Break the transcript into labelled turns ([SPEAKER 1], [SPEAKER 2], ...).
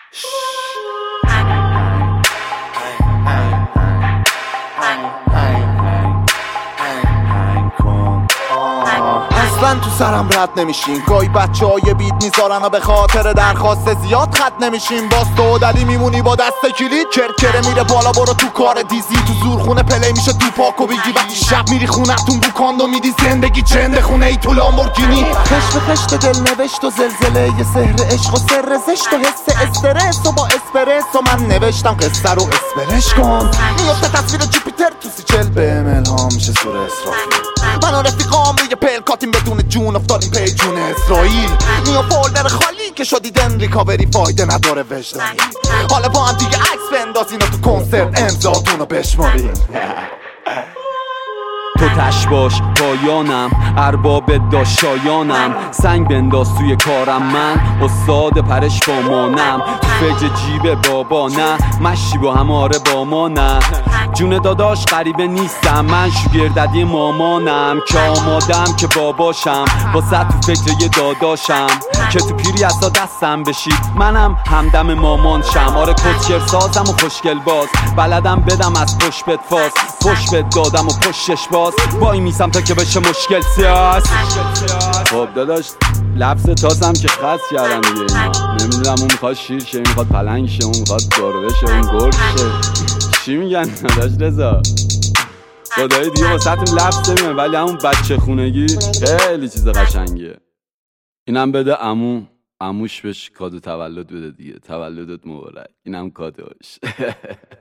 [SPEAKER 1] اصلا تو سرم رد نمیشین، گاهی بچه های بیت میذارن و به خاطر درخواست زیاد خط نمیشین. باز تو دلی میمونی با دست کلید، کرکره میره بالا برو تو کار دیزی. تو زورخونه پلی میشه تو پاکو بگی، وقتی شب میری خونتون بو کاندو میدی. زندگی چنده خونه ای تو لامبورگینی، خشت به خشت دل نوشت و زلزله یه سحر عشق و سر زشت و حس استرس و با اسپرس و من نوشتم قصه رو اسپرش کن. میفته تصویر جوپیتر تو سیچل به الهام میشه سور اسرافیل. من و رفیقام روی پلکاتیم بدون جون افتادیم پی جون اسرائیل. نیا فولدر خالی که شدیدن ریکاوری فایده نداره وجدانی. حالا با هم دیگه عکس بندازین و تو کنسرت امضاتون رو بشمارین.
[SPEAKER 2] تو تش باش پایانم، ارباب داشایانم. سنگ بنداز توی کارم، من استاد پرش با مانم. تو فکر جیب بابا نه، مشی با هم آره با ما نه. جون داداش غریبه نیستم، من شوگرددی مامانم. که آمادم که باباشم، با صد تو فکر یه داداشم. که تو پیری اصلا دستم بشید، منم همدم مامان شم. آره کچر سازم و خوشگل باز، بلدم بدم از پشت بد فاز. پشت بد دادم و پشتش باز، وای میسم تا که بشه مشکل سیاس. خب داداش لفظ تاسم که خاص کردن دیگه اینا. نمیدونم اون میخواد شیر شه، میخواد پلنگ شه، اون میخواد گربه شه، اون گرد شه. چی میگن داداش رضا؟ خدایی دیگه واسهتون لفظ نمیگن، ولی همون بچه خونگی خیلی چیز قشنگیه. اینم بده عموش بهش کادو تولد بده دیگه. تولدت مبارک. اینم کادوش.